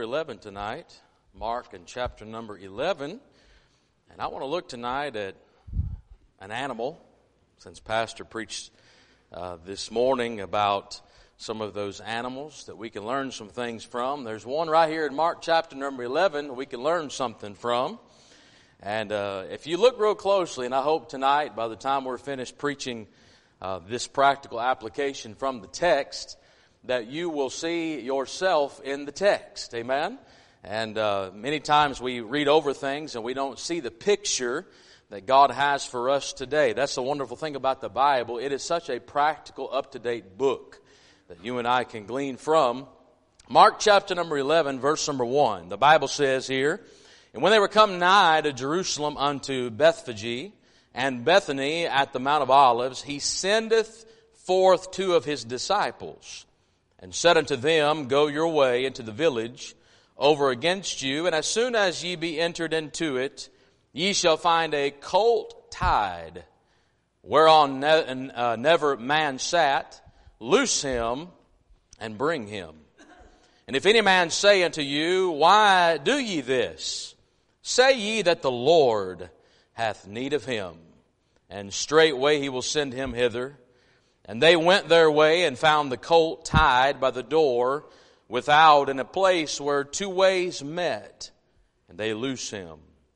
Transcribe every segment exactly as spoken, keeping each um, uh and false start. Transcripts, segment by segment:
eleven tonight, Mark and chapter number eleven. And I want to look tonight at an animal, since Pastor preached uh, this morning about some of those animals that we can learn some things from. There's one right here in Mark chapter number eleven we can learn something from. And uh, if you look real closely, and I hope tonight, by the time we're finished preaching uh, this practical application from the text, that you will see yourself in the text. Amen? And uh, many times we read over things and we don't see the picture that God has for us today. That's the wonderful thing about the Bible. It is such a practical, up-to-date book that you and I can glean from. Mark chapter number eleven, verse number one. The Bible says here, "And when they were come nigh to Jerusalem unto Bethphage and Bethany at the Mount of Olives, he sendeth forth two of his disciples, and said unto them, Go your way into the village over against you, and as soon as ye be entered into it, ye shall find a colt tied, whereon ne- uh, never man sat. Loose him and bring him. And if any man say unto you, Why do ye this? Say ye that the Lord hath need of him, and straightway he will send him hither. And they went their way and found the colt tied by the door without in a place where two ways met. And they loose him.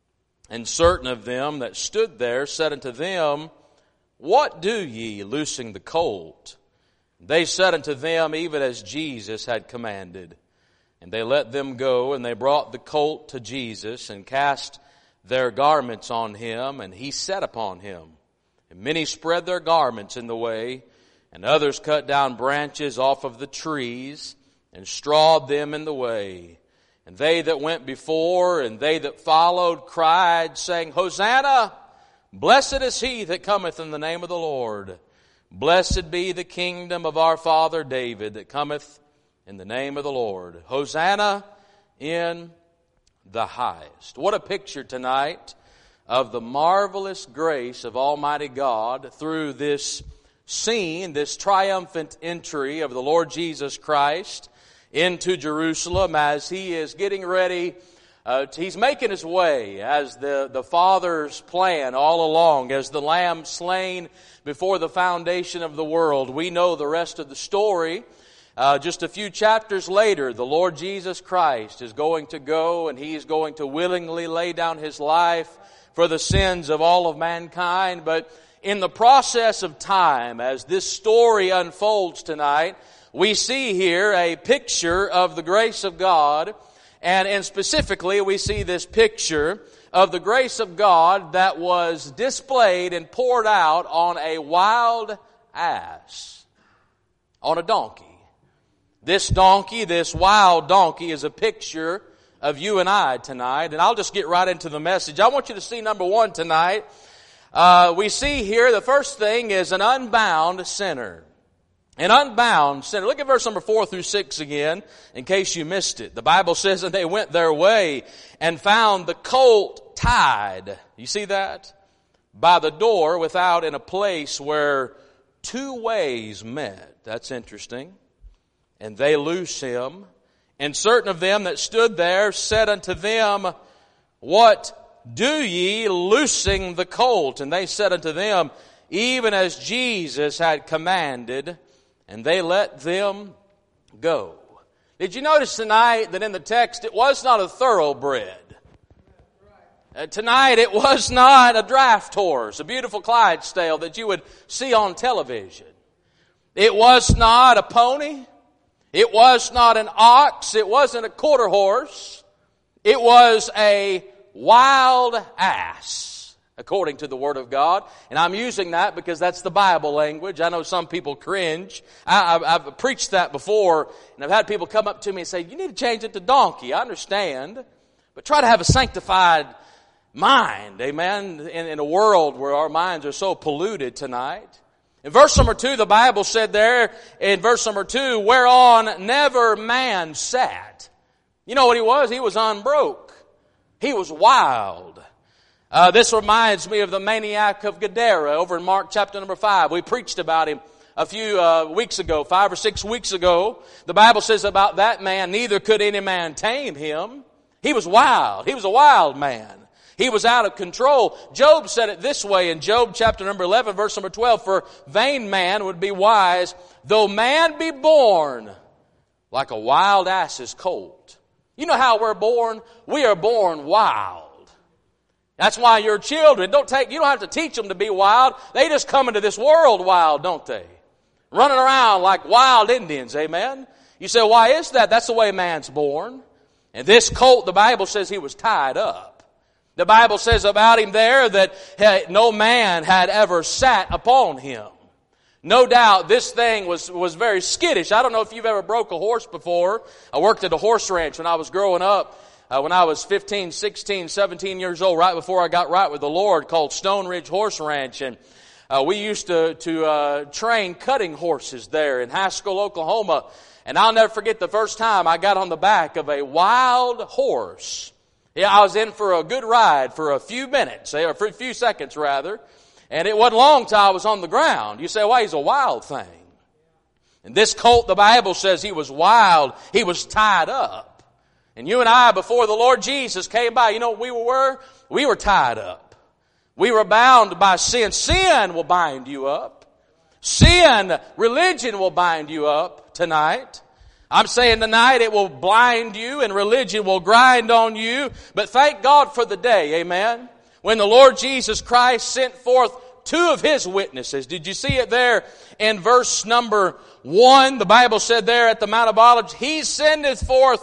And certain of them that stood there said unto them, What do ye, loosing the colt? They said unto them, even as Jesus had commanded. And they let them go, and they brought the colt to Jesus, and cast their garments on him, and he sat upon him. And many spread their garments in the way, and others cut down branches off of the trees and strawed them in the way. And they that went before and they that followed cried, saying, Hosanna! Blessed is he that cometh in the name of the Lord. Blessed be the kingdom of our father David that cometh in the name of the Lord. Hosanna in the highest." What a picture tonight of the marvelous grace of Almighty God through this scene, this triumphant entry of the Lord Jesus Christ into Jerusalem as he is getting ready. Uh, he's making his way as the, the Father's plan all along, as the Lamb slain before the foundation of the world. We know the rest of the story. Uh, just a few chapters later, the Lord Jesus Christ is going to go and he is going to willingly lay down his life for the sins of all of mankind. But in the process of time, as this story unfolds tonight, we see here a picture of the grace of God. And, and specifically, we see this picture of the grace of God that was displayed and poured out on a wild ass, on a donkey. This donkey, this wild donkey, is a picture of you and I tonight. And I'll just get right into the message. I want you to see number one tonight. Uh, we see here the first thing is an unbound sinner. An unbound sinner. Look at verse number four through six again, in case you missed it. The Bible says that they went their way and found the colt tied. You see that? By the door without in a place where two ways met. That's interesting. And they loose him. And certain of them that stood there said unto them, What do ye, loosing the colt? And they said unto them, Even as Jesus had commanded. And they let them go. Did you notice tonight that in the text it was not a thoroughbred? Uh, tonight it was not a draft horse, a beautiful Clydesdale that you would see on television. It was not a pony. It was not an ox. It wasn't a quarter horse. It was a wild ass, according to the Word of God. And I'm using that because that's the Bible language. I know some people cringe. I, I've, I've preached that before, and I've had people come up to me and say, you need to change it to donkey. I understand. But try to have a sanctified mind, amen, in, in a world where our minds are so polluted tonight. In verse number two, the Bible said there, in verse number two, whereon never man sat. You know what he was? He was unbroke. He was wild. Uh, this reminds me of the maniac of Gadara over in Mark chapter number five. We preached about him a few uh, weeks ago, five or six weeks ago. The Bible says about that man, neither could any man tame him. He was wild. He was a wild man. He was out of control. Job said it this way in Job chapter number eleven, verse number twelve, for vain man would be wise, though man be born like a wild ass's colt. You know how we're born? We are born wild. That's why your children, don't take, you don't have to teach them to be wild. They just come into this world wild, don't they? Running around like wild Indians, amen? You say, why is that? That's the way man's born. And this colt, the Bible says he was tied up. The Bible says about him there that hey, no man had ever sat upon him. No doubt this thing was, was very skittish. I don't know if you've ever broke a horse before. I worked at a horse ranch when I was growing up. Uh, when I was fifteen, sixteen, seventeen years old, right before I got right with the Lord, called Stone Ridge Horse Ranch. And uh, we used to, to uh, train cutting horses there in Haskell, Oklahoma. And I'll never forget the first time I got on the back of a wild horse. Yeah, I was in for a good ride for a few minutes, or for a few seconds rather. And it wasn't long till I was on the ground. You say, well, he's a wild thing. And this colt, the Bible says he was wild. He was tied up. And you and I, before the Lord Jesus came by, you know what we were? We were tied up. We were bound by sin. Sin will bind you up. Sin, religion will bind you up tonight. I'm saying tonight it will blind you and religion will grind on you. But thank God for the day, amen, when the Lord Jesus Christ sent forth two of His witnesses. Did you see it there in verse number one? The Bible said there at the Mount of Olives, He sendeth forth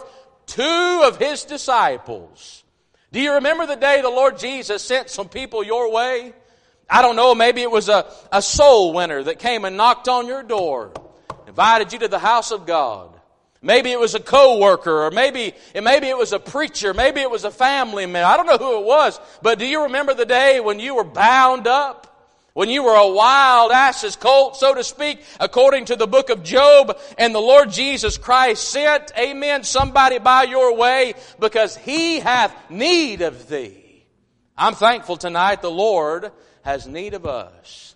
two of His disciples. Do you remember the day the Lord Jesus sent some people your way? I don't know, maybe it was a, a soul winner that came and knocked on your door, invited you to the house of God. Maybe it was a co-worker, or maybe, maybe it was a preacher, maybe it was a family member. I don't know who it was, but do you remember the day when you were bound up? When you were a wild ass's colt, so to speak, according to the book of Job, and the Lord Jesus Christ sent, amen, somebody by your way because He hath need of thee. I'm thankful tonight the Lord has need of us.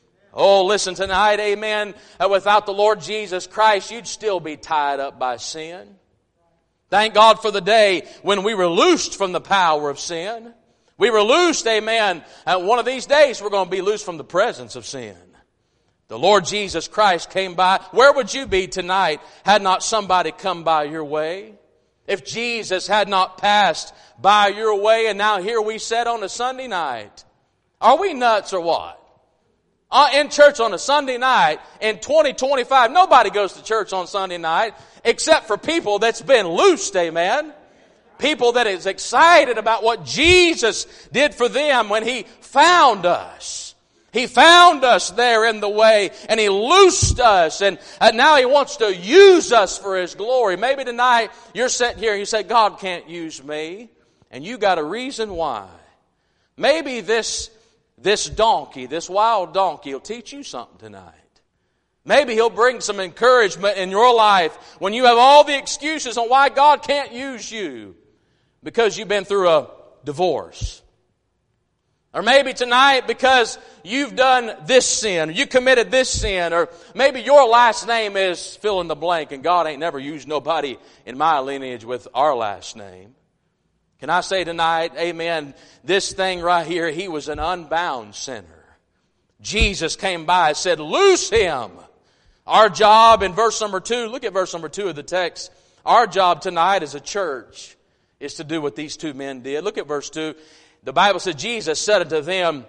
Oh, listen tonight, amen, without the Lord Jesus Christ, you'd still be tied up by sin. Thank God for the day when we were loosed from the power of sin. We were loosed, amen. Uh, one of these days we're going to be loosed from the presence of sin. The Lord Jesus Christ came by. Where would you be tonight had not somebody come by your way? If Jesus had not passed by your way, and now here we sit on a Sunday night. Are we nuts or what? Uh, in church on a Sunday night in twenty twenty-five, nobody goes to church on Sunday night except for people that's been loosed, amen. People that is excited about what Jesus did for them when He found us. He found us there in the way and He loosed us and, and now He wants to use us for His glory. Maybe tonight you're sitting here and you say, God can't use me. And you got a reason why. Maybe this, this donkey, this wild donkey will teach you something tonight. Maybe he'll bring some encouragement in your life when you have all the excuses on why God can't use you. Because you've been through a divorce. Or maybe tonight because you've done this sin, or you committed this sin, or maybe your last name is fill in the blank and God ain't never used nobody in my lineage with our last name. Can I say tonight, amen, this thing right here, he was an unbound sinner. Jesus came by and said, loose him. Our job in verse number two, look at verse number two of the text. Our job tonight as a church is to do what these two men did. Look at verse two. The Bible said, Jesus said unto them,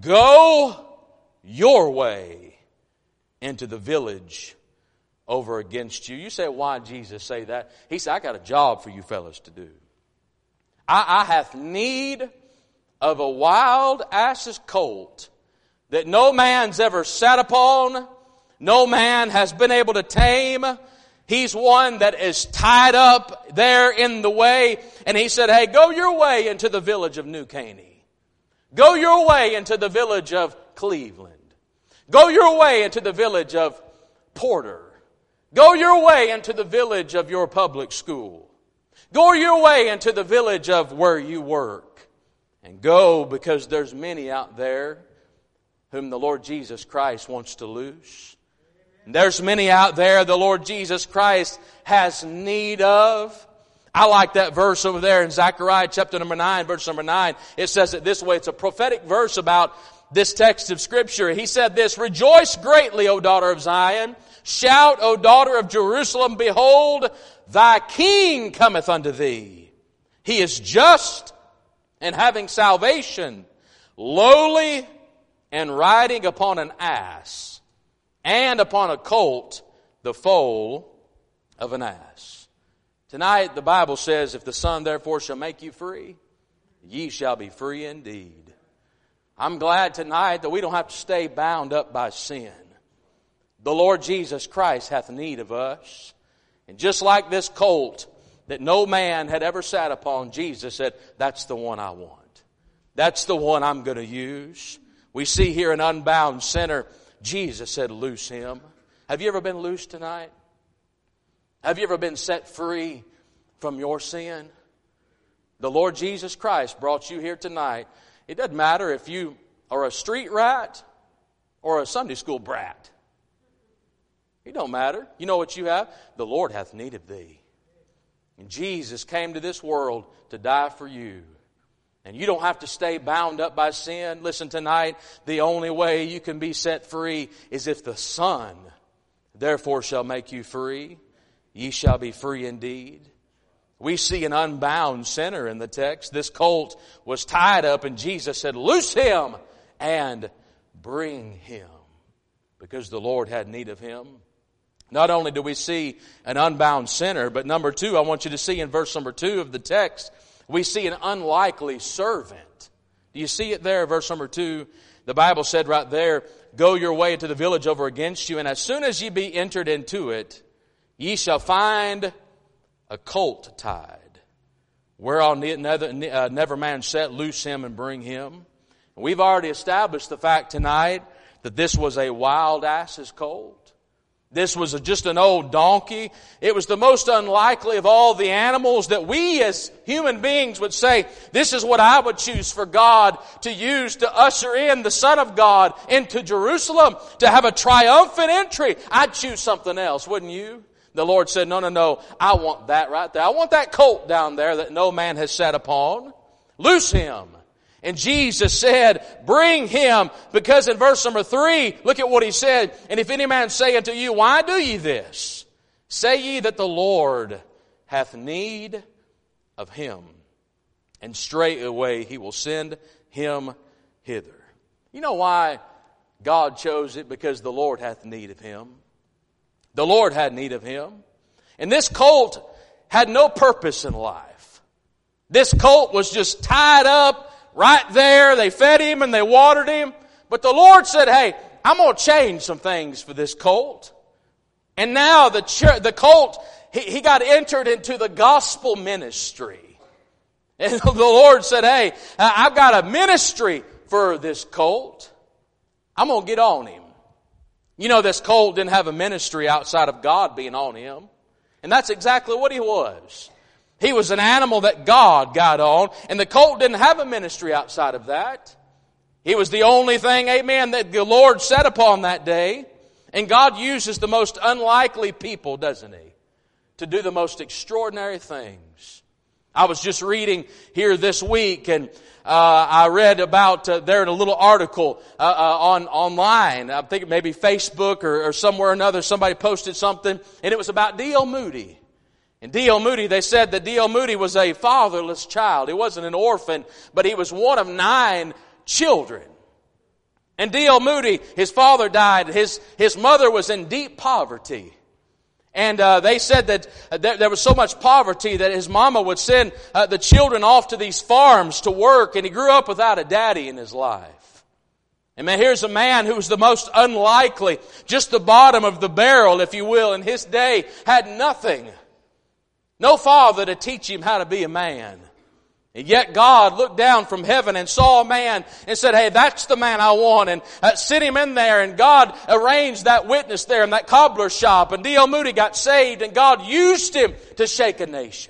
go your way into the village over against you. You say, why did Jesus say that? He said, I got a job for you fellas to do. I, I have need of a wild ass's colt that no man's ever sat upon, no man has been able to tame. He's one that is tied up there in the way. And he said, hey, go your way into the village of New Caney. Go your way into the village of Cleveland. Go your way into the village of Porter. Go your way into the village of your public school. Go your way into the village of where you work. And go because there's many out there whom the Lord Jesus Christ wants to loose. There's many out there the Lord Jesus Christ has need of. I like that verse over there in Zechariah chapter number nine, verse number nine. It says it this way. It's a prophetic verse about this text of Scripture. He said this, "Rejoice greatly, O daughter of Zion. Shout, O daughter of Jerusalem. Behold, thy King cometh unto thee. He is just and having salvation, lowly and riding upon an ass, and upon a colt, the foal of an ass." Tonight the Bible says, "If the Son therefore shall make you free, ye shall be free indeed." I'm glad tonight that we don't have to stay bound up by sin. The Lord Jesus Christ hath need of us. And just like this colt that no man had ever sat upon, Jesus said, "That's the one I want. That's the one I'm going to use." We see here an unbound sinner. Jesus said, "Loose him." Have you ever been loose tonight? Have you ever been set free from your sin? The Lord Jesus Christ brought you here tonight. It doesn't matter if you are a street rat or a Sunday school brat. It don't matter. You know what you have? The Lord hath need of thee. And Jesus came to this world to die for you. And you don't have to stay bound up by sin. Listen, tonight, the only way you can be set free is if the Son therefore shall make you free. Ye shall be free indeed. We see an unbound sinner in the text. This colt was tied up and Jesus said, "Loose him and bring him," because the Lord had need of him. Not only do we see an unbound sinner, but number two, I want you to see in verse number two of the text, we see an unlikely servant. Do you see it there, verse number two? The Bible said right there, "Go your way to the village over against you, and as soon as ye be entered into it, ye shall find a colt tied, whereon neither, uh, never man sat, loose him and bring him." We've already established the fact tonight that this was a wild ass's colt. This was just an old donkey. It was the most unlikely of all the animals that we as human beings would say, "This is what I would choose for God to use to usher in the Son of God into Jerusalem, to have a triumphant entry." I'd choose something else, wouldn't you? The Lord said, "No, no, no. I want that right there. I want that colt down there that no man has sat upon. Loose him." And Jesus said, "Bring him," because in verse number three, look at what he said. "And if any man say unto you, Why do ye this? Say ye that the Lord hath need of him, and straightway he will send him hither." You know why God chose it? Because the Lord hath need of him. The Lord had need of him. And this colt had no purpose in life. This colt was just tied up right there. They fed him and they watered him. But the Lord said, "Hey, I'm going to change some things for this colt." And now the ch- the colt, he, he got entered into the gospel ministry. And the Lord said, "Hey, I've got a ministry for this colt. I'm going to get on him." You know, this colt didn't have a ministry outside of God being on him. And that's exactly what he was. He was an animal that God got on, and the colt didn't have a ministry outside of that. He was the only thing, amen, that the Lord set upon that day. And God uses the most unlikely people, doesn't He, to do the most extraordinary things. I was just reading here this week, and uh, I read about uh, there in a little article uh, uh, on online. I think maybe Facebook or, or somewhere or another. Somebody posted something, and it was about D L Moody. And D L Moody, they said that D L Moody was a fatherless child. He wasn't an orphan, but he was one of nine children. And D L Moody, his father died. His, his mother was in deep poverty. And uh, they said that uh, there, there was so much poverty that his mama would send uh, the children off to these farms to work. And he grew up without a daddy in his life. And man, here's a man who was the most unlikely, just the bottom of the barrel, if you will, in his day, had nothing. No father to teach him how to be a man. And yet God looked down from heaven and saw a man and said, "Hey, that's the man I want." And uh, sent him in there, and God arranged that witness there in that cobbler shop. And D L Moody got saved, and God used him to shake a nation.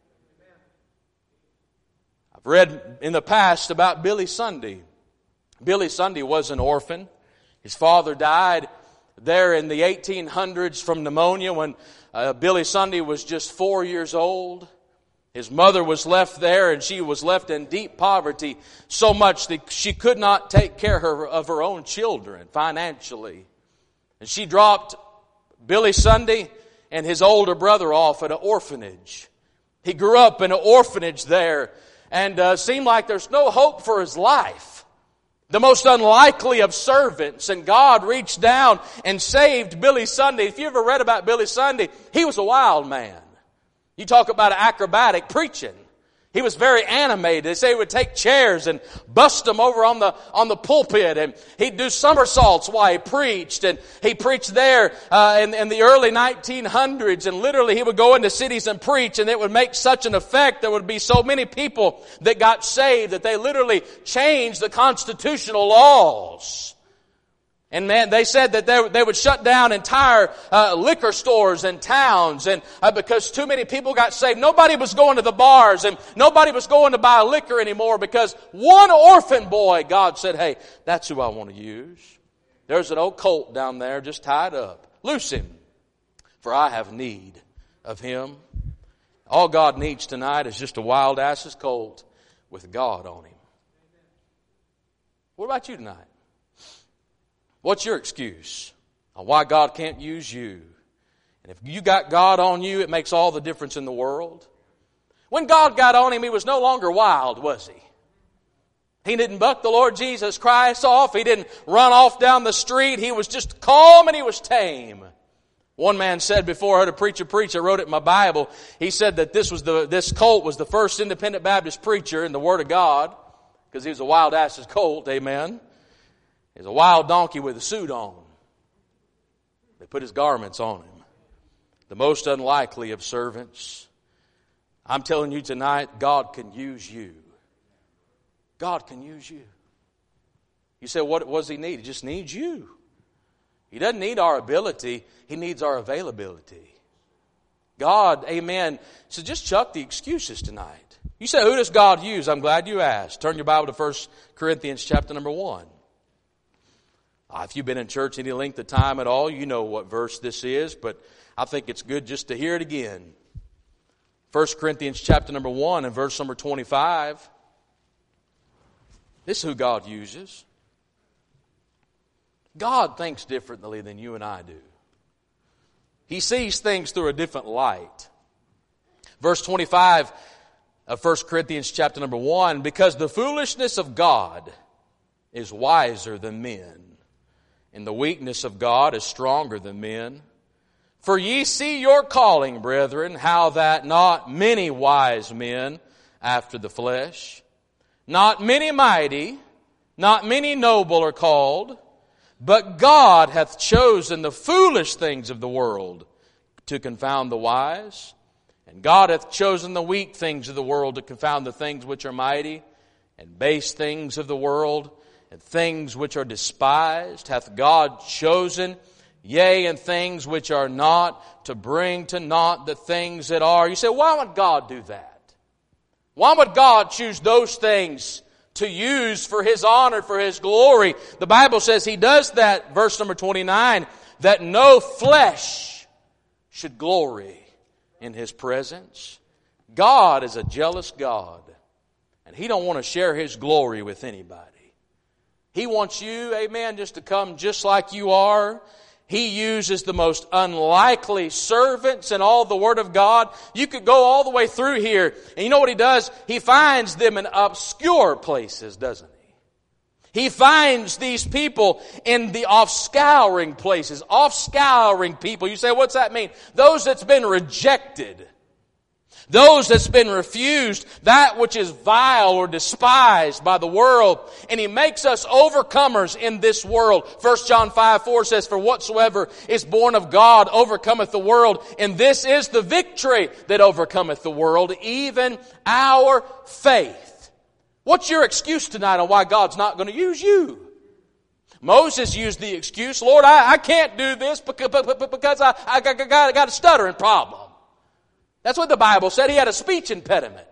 I've read in the past about Billy Sunday. Billy Sunday was an orphan. His father died there in the eighteen hundreds from pneumonia when uh, Billy Sunday was just four years old. His mother was left there, and she was left in deep poverty so much that she could not take care of her, of her own children financially. And she dropped Billy Sunday and his older brother off at an orphanage. He grew up in an orphanage there, and uh, seemed like there's no hope for his life. The most unlikely of servants, and God reached down and saved Billy Sunday. If you ever read about Billy Sunday, he was a wild man. You talk about acrobatic preaching. He was very animated. They say he would take chairs and bust them over on the on the pulpit, and he'd do somersaults while he preached. And he preached there uh, in, in the early nineteen hundreds, and literally he would go into cities and preach, and it would make such an effect. There would be so many people that got saved that they literally changed the constitutional laws. And man, they said that they, they would shut down entire uh, liquor stores and towns, and uh, because too many people got saved. Nobody was going to the bars, and nobody was going to buy liquor anymore, because one orphan boy, God said, hey, that's who I want to use. There's an old colt down there just tied up. Loose him, for I have need of him. All God needs tonight is just a wild ass's colt with God on him. What about you tonight? What's your excuse on why God can't use you? And if you got God on you, it makes all the difference in the world. When God got on him, he was no longer wild, was he? He didn't buck the Lord Jesus Christ off. He didn't run off down the street. He was just calm and he was tame. One man said before I heard a preacher preach, I wrote it in my Bible, he said that this was the this colt was the first independent Baptist preacher in the Word of God, because he was a wild ass's colt, amen. He's a wild donkey with a suit on. They put his garments on him. The most unlikely of servants. I'm telling you tonight, God can use you. God can use you. You say, what does he need? He just needs you. He doesn't need our ability. He needs our availability. God, amen. So just chuck the excuses tonight. You say, who does God use? I'm glad you asked. Turn your Bible to First Corinthians chapter number one. Uh, if you've been in church any length of time at all, you know what verse this is, but I think it's good just to hear it again. First Corinthians chapter number one and verse number twenty-five. This is who God uses. God thinks differently than you and I do. He sees things through a different light. Verse twenty-five of First Corinthians chapter number one, because the foolishness of God is wiser than men, and the weakness of God is stronger than men. For ye see your calling, brethren, how that not many wise men after the flesh, not many mighty, not many noble are called, but God hath chosen the foolish things of the world to confound the wise. And God hath chosen the weak things of the world to confound the things which are mighty, and base things of the world, and things which are despised hath God chosen, yea, and things which are not, to bring to naught the things that are. You say, why would God do that? Why would God choose those things to use for His honor, for His glory? The Bible says He does that, verse number twenty-nine, that no flesh should glory in His presence. God is a jealous God, and He don't want to share His glory with anybody. He wants you, amen, just to come just like you are. He uses the most unlikely servants in all the Word of God. You could go all the way through here, and you know what He does? He finds them in obscure places, doesn't He? He finds these people in the off-scouring places, off-scouring people. You say, what's that mean? Those that's been rejected. Those that's been refused, that which is vile or despised by the world. And He makes us overcomers in this world. First John five four says, for whatsoever is born of God overcometh the world. And this is the victory that overcometh the world, even our faith. What's your excuse tonight on why God's not going to use you? Moses used the excuse, Lord, I, I can't do this because, because I, I, got, I got a stuttering problem. That's what the Bible said. He had a speech impediment.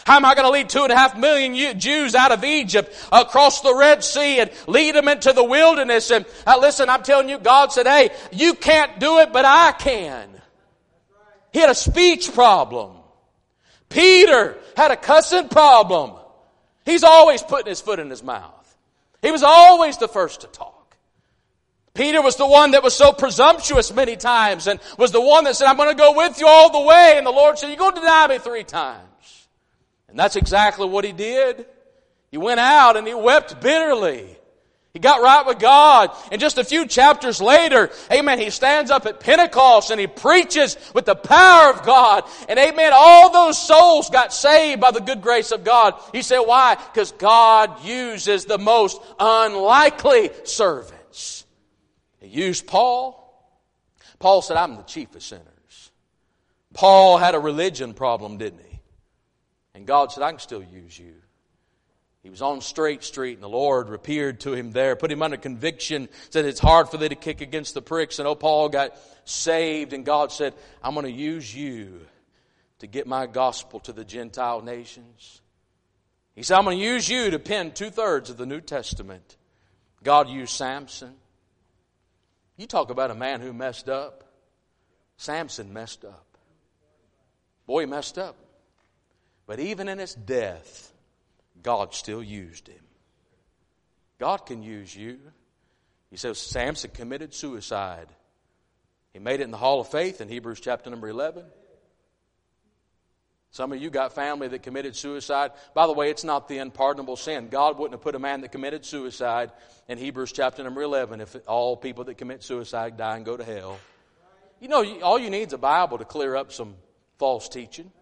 How am I going to lead two and a half million Jews out of Egypt, across the Red Sea, and lead them into the wilderness? And uh, listen, I'm telling you, God said, hey, you can't do it, but I can. He had a speech problem. Peter had a cussing problem. He's always putting his foot in his mouth. He was always the first to talk. Peter was the one that was so presumptuous many times and was the one that said, I'm going to go with you all the way. And the Lord said, you're going to deny me three times. And that's exactly what he did. He went out and he wept bitterly. He got right with God. And just a few chapters later, amen, he stands up at Pentecost and he preaches with the power of God. And amen, all those souls got saved by the good grace of God. He said, why? Because God uses the most unlikely servants. He used Paul. Paul said, I'm the chief of sinners. Paul had a religion problem, didn't he? And God said, I can still use you. He was on Straight Street and the Lord appeared to him there, put him under conviction, said it's hard for thee to kick against the pricks. And oh, Paul got saved and God said, I'm going to use you to get my gospel to the Gentile nations. He said, I'm going to use you to pen two-thirds of the New Testament. God used Samson. You talk about a man who messed up. Samson messed up. Boy, he messed up. But even in his death, God still used him. God can use you. He says Samson committed suicide. He made it in the Hall of Faith in Hebrews chapter number eleven. Some of you got family that committed suicide. By the way, it's not the unpardonable sin. God wouldn't have put a man that committed suicide in Hebrews chapter number eleven if all people that commit suicide die and go to hell. You know, all you need is a Bible to clear up some false teaching.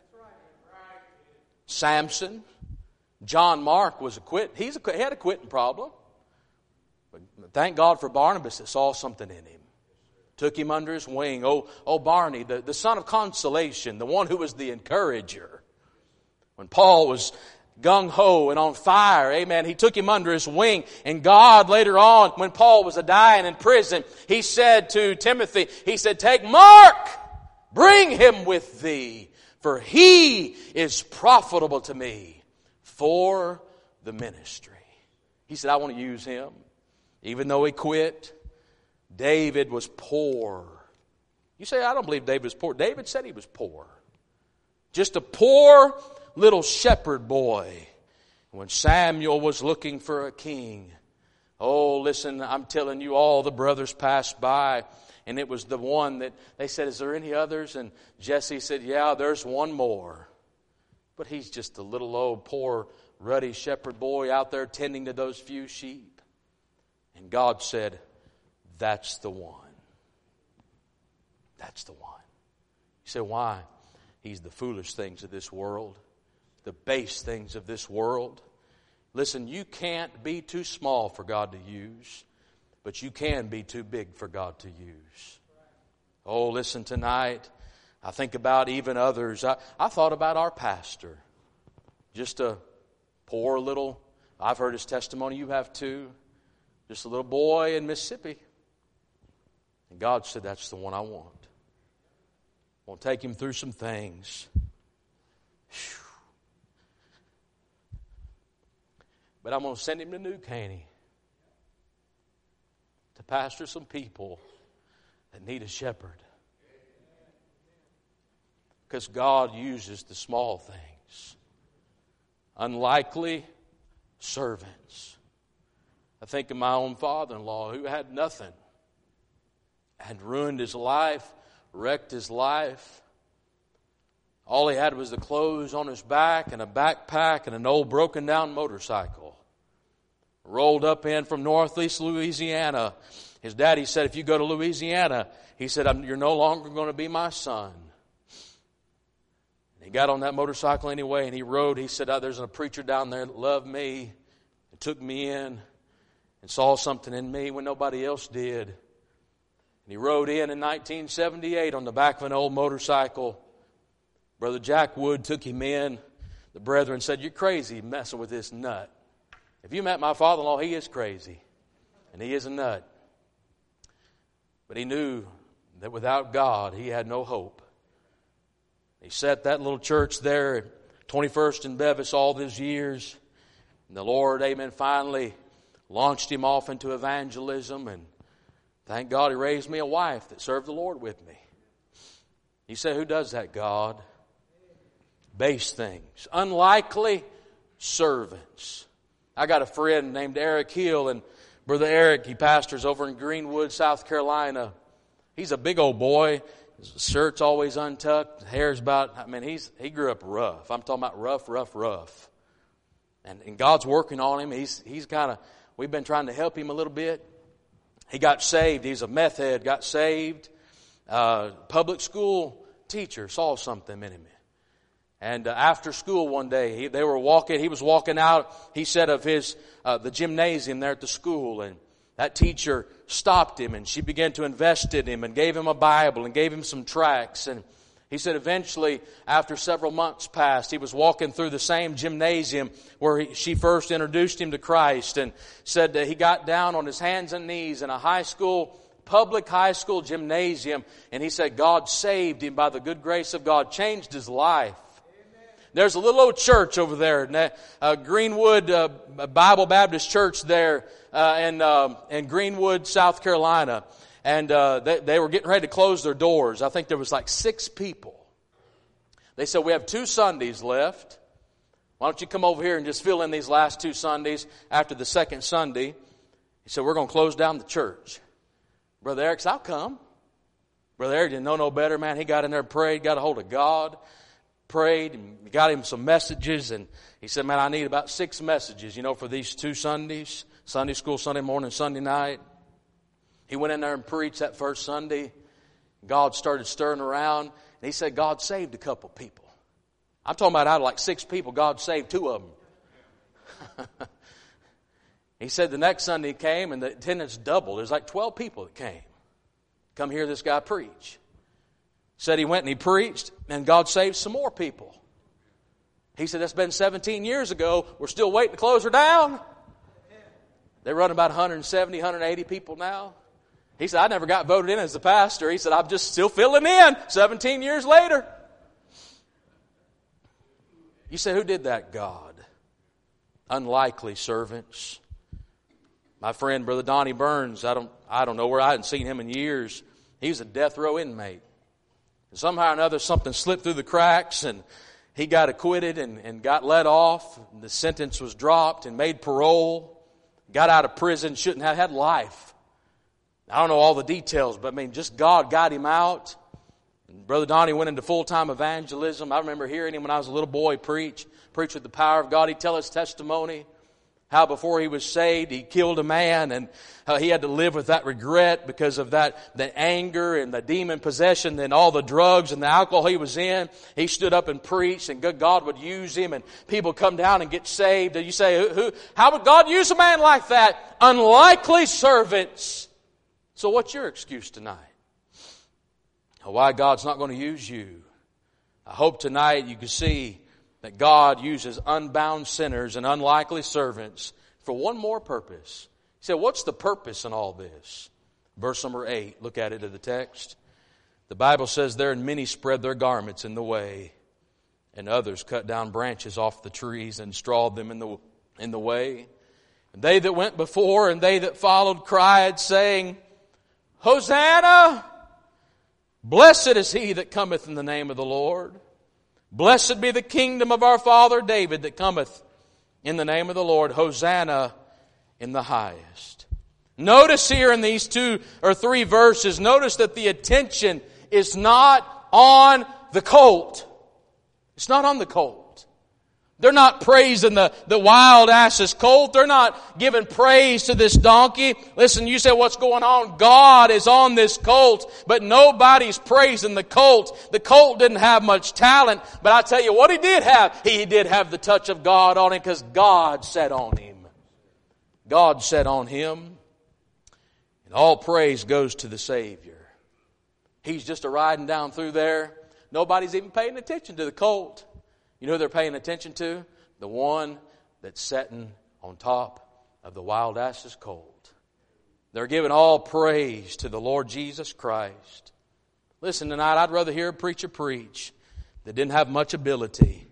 Samson, John Mark was a quit. He's a, he had a quitting problem. But thank God for Barnabas that saw something in him. Took him under his wing. Oh, oh Barney, the, the son of consolation, the one who was the encourager. When Paul was gung-ho and on fire, amen, he took him under his wing. And God later on, when Paul was a-dying in prison, he said to Timothy, he said, take Mark, bring him with thee, for he is profitable to me for the ministry. He said, I want to use him. Even though he quit, David was poor. You say, I don't believe David was poor. David said he was poor. Just a poor little shepherd boy. When Samuel was looking for a king, oh, listen, I'm telling you, all the brothers passed by. And it was the one that they said, is there any others? And Jesse said, yeah, there's one more. But he's just a little old, poor, ruddy shepherd boy out there tending to those few sheep. And God said, that's the one. That's the one. You say, why? He's the foolish things of this world, the base things of this world. Listen, you can't be too small for God to use, but you can be too big for God to use. Oh, listen, tonight, I think about even others. I, I thought about our pastor. Just a poor little, I've heard his testimony, you have too. Just a little boy in Mississippi. And God said, that's the one I want. I want to take him through some things. Whew. But I'm going to send him to New Caney to pastor some people that need a shepherd. Because God uses the small things. Unlikely servants. I think of my own father-in-law who had nothing. Had ruined his life, wrecked his life. All he had was the clothes on his back and a backpack and an old broken down motorcycle. Rolled up in from northeast Louisiana. His daddy said, if you go to Louisiana, he said, you're no longer going to be my son. And he got on that motorcycle anyway and he rode. He said, oh, there's a preacher down there that loved me and took me in and saw something in me when nobody else did. And he rode in in nineteen seventy-eight on the back of an old motorcycle. Brother Jack Wood took him in. The brethren said, you're crazy messing with this nut. If you met my father-in-law, he is crazy. And he is a nut. But he knew that without God, he had no hope. He set that little church there, twenty-first and Bevis all these years. And the Lord, amen, finally launched him off into evangelism. And thank God he raised me a wife that served the Lord with me. You say, who does that, God? Base things. Unlikely servants. I got a friend named Eric Hill, and Brother Eric, he pastors over in Greenwood, South Carolina. He's a big old boy. His shirt's always untucked. His hair's about, I mean, he's he grew up rough. I'm talking about rough, rough, rough. And, and God's working on him. He's he's kind of, we've been trying to help him a little bit. He got saved. He's a meth head, got saved. Uh, public school teacher saw something in him. And uh, after school one day, he, they were walking, he was walking out, he said, of his, uh, the gymnasium there at the school. And that teacher stopped him, and she began to invest in him and gave him a Bible and gave him some tracts. And he said eventually, after several months passed, he was walking through the same gymnasium where he, she first introduced him to Christ, and said that he got down on his hands and knees in a high school, public high school gymnasium, and he said God saved him by the good grace of God, changed his life. There's a little old church over there, uh, Greenwood uh, Bible Baptist Church there uh, in, uh, in Greenwood, South Carolina. And uh, they, they were getting ready to close their doors. I think there was like six people. They said, we have two Sundays left. Why don't you come over here and just fill in these last two Sundays after the second Sunday? He said, we're going to close down the church. Brother Eric said, I'll come. Brother Eric didn't know no better, man. He got in there and prayed, got a hold of God. Prayed and got him some messages, and he said, man, I need about six messages, you know, for these two Sundays, Sunday school, Sunday morning, Sunday night. He went in there and preached that first Sunday. God started stirring around, and he said God saved a couple people. I'm talking about out of like six people, God saved two of them. He said the next Sunday came, and the attendance doubled. There's like twelve people that came. Come hear this guy preach. Said he went and he preached, and God saved some more people. He said, that's been seventeen years ago. We're still waiting to close her down. They run about one hundred seventy, one hundred eighty people now. He said, I never got voted in as the pastor. He said, I'm just still filling in seventeen years later. You say, who did that? God. Unlikely servants. My friend, Brother Donnie Burns, I don't, I don't know where, I hadn't seen him in years. He was a death row inmate. And somehow or another, something slipped through the cracks, and he got acquitted and, and got let off. The sentence was dropped and made parole. Got out of prison, shouldn't have had life. I don't know all the details, but I mean, just God got him out. And Brother Donnie went into full-time evangelism. I remember hearing him when I was a little boy preach, preach with the power of God. He'd tell his testimony. How before he was saved, he killed a man, and how he had to live with that regret because of that, the anger and the demon possession and all the drugs and the alcohol he was in. He stood up and preached, and God would use him, and people come down and get saved. And you say, who, who, how would God use a man like that? Unlikely servants. So what's your excuse tonight? Why God's not going to use you? I hope tonight you can see that God uses unbound sinners and unlikely servants for one more purpose. He said, what's the purpose in all this? Verse number eight, look at it in the text. The Bible says there, and many spread their garments in the way, and others cut down branches off the trees and strawed them in the, in the way. And they that went before and they that followed cried, saying, Hosanna! Blessed is he that cometh in the name of the Lord. Blessed be the kingdom of our father David that cometh in the name of the Lord. Hosanna in the highest. Notice here in these two or three verses, notice that the attention is not on the colt. It's not on the colt. They're not praising the, the wild ass's colt. They're not giving praise to this donkey. Listen, you say, what's going on? God is on this colt, but nobody's praising the colt. The colt didn't have much talent, but I tell you what he did have. He did have the touch of God on him because God sat on him. God sat on him. And all praise goes to the Savior. He's just a riding down through there. Nobody's even paying attention to the colt. You know who they're paying attention to? The one that's sitting on top of the wild ass's colt. They're giving all praise to the Lord Jesus Christ. Listen, tonight I'd rather hear a preacher preach that didn't have much ability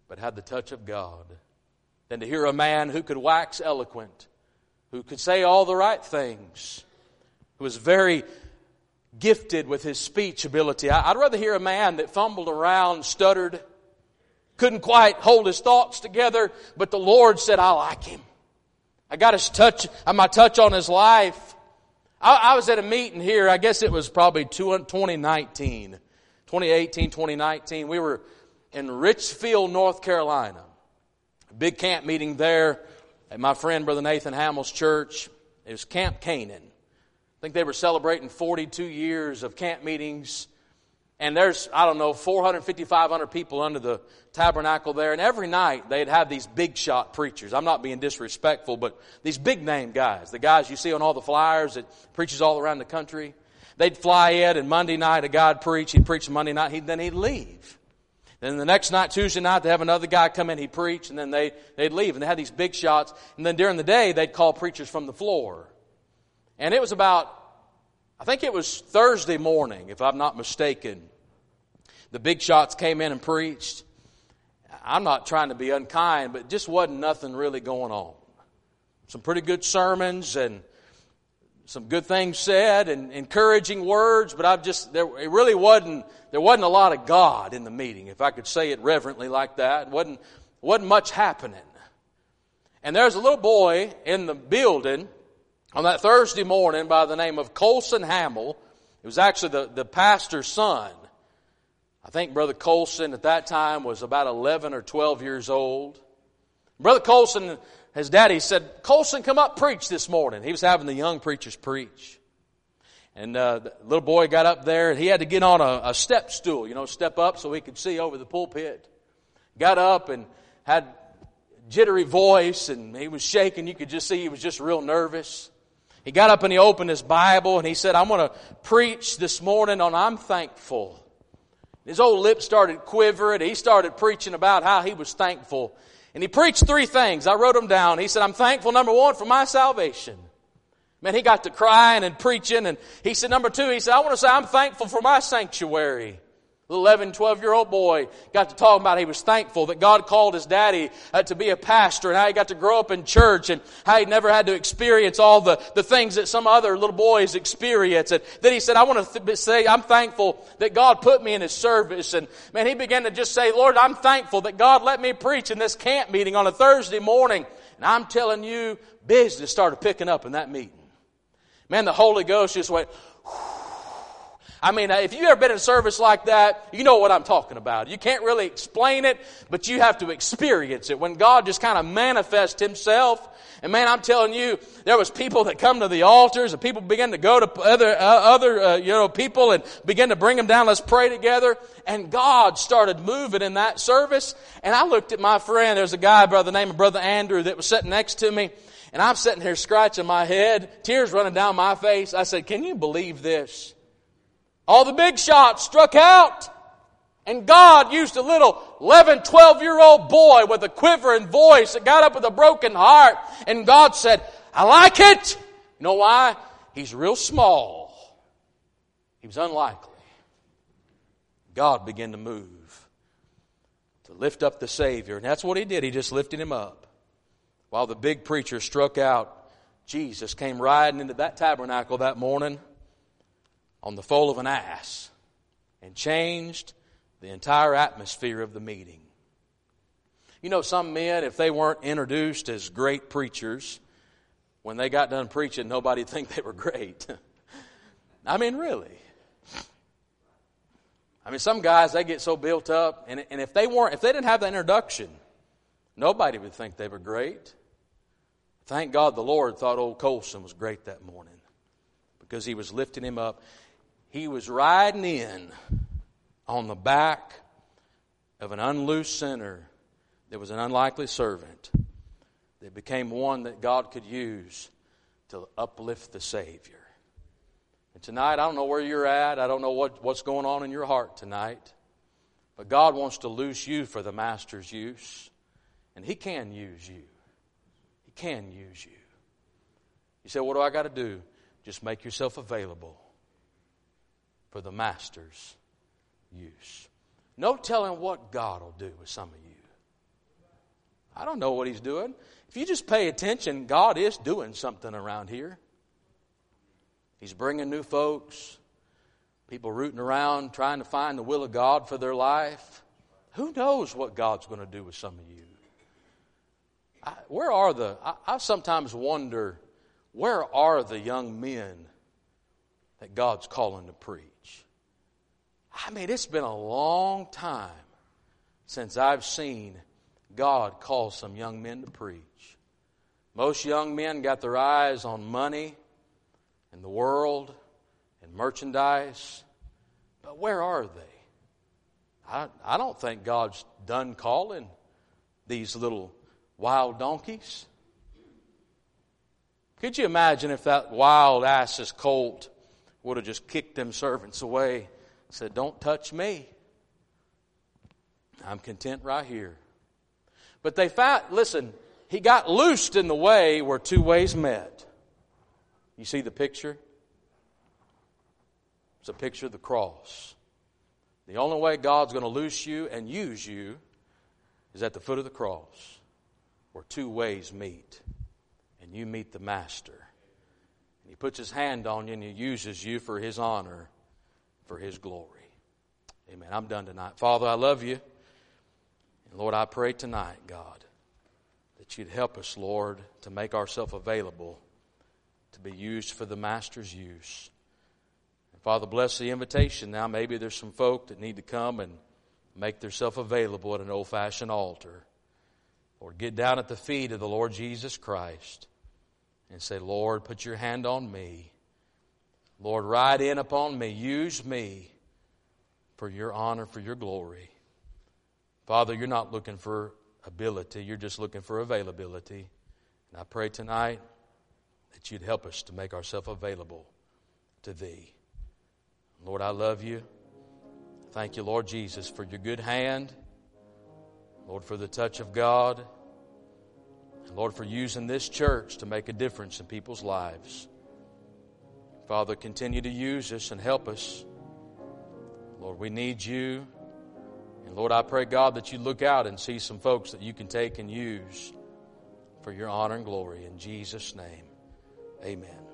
but had the touch of God, than to hear a man who could wax eloquent, who could say all the right things, who was very gifted with his speech ability. I'd rather hear a man that fumbled around, stuttered, couldn't quite hold his thoughts together, but the Lord said, I like him. I got his touch, my touch on his life. I, I was at a meeting here, I guess it was probably twenty nineteen, twenty eighteen, twenty nineteen. We were in Richfield, North Carolina. A big camp meeting there at my friend Brother Nathan Hamill's church. It was Camp Canaan. I think they were celebrating forty-two years of camp meetings. And there's, I don't know, four hundred fifty, five hundred people under the tabernacle there. And every night they'd have these big shot preachers. I'm not being disrespectful, but these big name guys, the guys you see on all the flyers that preaches all around the country. They'd fly in, and Monday night a guy'd preach. He'd preach Monday night, he'd, then he'd leave. Then the next night, Tuesday night, they'd have another guy come in, he'd preach, and then they, they'd leave. And they had these big shots. And then during the day, they'd call preachers from the floor. And it was about, I think it was Thursday morning, if I'm not mistaken. The big shots came in and preached. I'm not trying to be unkind, but just wasn't nothing really going on. Some pretty good sermons and some good things said and encouraging words, but I've just, there, it really wasn't, there wasn't a lot of God in the meeting, if I could say it reverently like that. It wasn't, wasn't much happening. And there's a little boy in the building on that Thursday morning by the name of Colson Hamill. It was actually the, the pastor's son. I think Brother Colson at that time was about eleven or twelve years old. Brother Colson, his daddy said, Colson, come up preach this morning. He was having the young preachers preach. And uh, the little boy got up there and he had to get on a, a step stool, you know, step up so he could see over the pulpit. Got up and had jittery voice and he was shaking. You could just see he was just real nervous. He got up and he opened his Bible and he said, I'm going to preach this morning on I'm thankful. His old lips started quivering. He started preaching about how he was thankful. And he preached three things. I wrote them down. He said, I'm thankful, number one, for my salvation. Man, he got to crying and preaching. And he said, number two, he said, I want to say I'm thankful for my sanctuary. Little eleven, twelve-year-old boy got to talk about he was thankful that God called his daddy uh, to be a pastor and how he got to grow up in church and how he never had to experience all the, the things that some other little boys experience. And then he said, I want to th- say I'm thankful that God put me in His service. And man, he began to just say, Lord, I'm thankful that God let me preach in this camp meeting on a Thursday morning. And I'm telling you, business started picking up in that meeting. Man, the Holy Ghost just went, whew. I mean, if you've ever been in a service like that, you know what I'm talking about. You can't really explain it, but you have to experience it. When God just kind of manifests Himself. And man, I'm telling you, there was people that come to the altars and people began to go to other, uh, other uh, you know, people and begin to bring them down. Let's pray together. And God started moving in that service. And I looked at my friend. There's a guy by the name of Brother Andrew that was sitting next to me. And I'm sitting here scratching my head, tears running down my face. I said, can you believe this? All the big shots struck out. And God used a little eleven, twelve-year-old boy with a quivering voice that got up with a broken heart. And God said, I like it. You know why? He's real small. He was unlikely. God began to move to lift up the Savior. And that's what He did. He just lifted Him up. While the big preacher struck out, Jesus came riding into that tabernacle that morning on the foal of an ass and changed the entire atmosphere of the meeting. You know, some men, if they weren't introduced as great preachers, when they got done preaching, nobody'd think they were great. I mean, really. I mean, some guys, they get so built up, and, and if they weren't, if they didn't have that introduction, nobody would think they were great. Thank God the Lord thought old Colson was great that morning because He was lifting him up. He was riding in on the back of an unloosed sinner that was an unlikely servant that became one that God could use to uplift the Savior. And tonight, I don't know where you're at. I don't know what, what's going on in your heart tonight. But God wants to loose you for the Master's use. And He can use you. He can use you. You say, what do I got to do? Just make yourself available for the Master's use. No telling what God will do with some of you. I don't know what He's doing. If you just pay attention, God is doing something around here. He's bringing new folks, people rooting around, trying to find the will of God for their life. Who knows what God's going to do with some of you? I, where are the, I, I sometimes wonder, where are the young men that God's calling to preach? I mean, it's been a long time since I've seen God call some young men to preach. Most young men got their eyes on money and the world and merchandise. But where are they? I, I don't think God's done calling these little wild donkeys. Could you imagine if that wild ass's colt would have just kicked them servants away and said, don't touch me. I'm content right here. But they found, listen, he got loosed in the way where two ways met. You see the picture? It's a picture of the cross. The only way God's going to loose you and use you is at the foot of the cross, where two ways meet, and you meet the Master. And He puts His hand on you and He uses you for His honor, for His glory. Amen. I'm done tonight. Father, I love you. And Lord, I pray tonight, God, that you'd help us, Lord, to make ourselves available to be used for the Master's use. And Father, bless the invitation now. Maybe there's some folk that need to come and make themselves available at an old-fashioned altar. Lord, get down at the feet of the Lord Jesus Christ and say, Lord, put your hand on me. Lord, ride in upon me. Use me for your honor, for your glory. Father, you're not looking for ability. You're just looking for availability. And I pray tonight that you'd help us to make ourselves available to Thee. Lord, I love you. Thank you, Lord Jesus, for your good hand. Lord, for the touch of God. And Lord, for using this church to make a difference in people's lives. Father, continue to use us and help us. Lord, we need you. And Lord, I pray, God, that you look out and see some folks that you can take and use for your honor and glory. In Jesus' name, amen.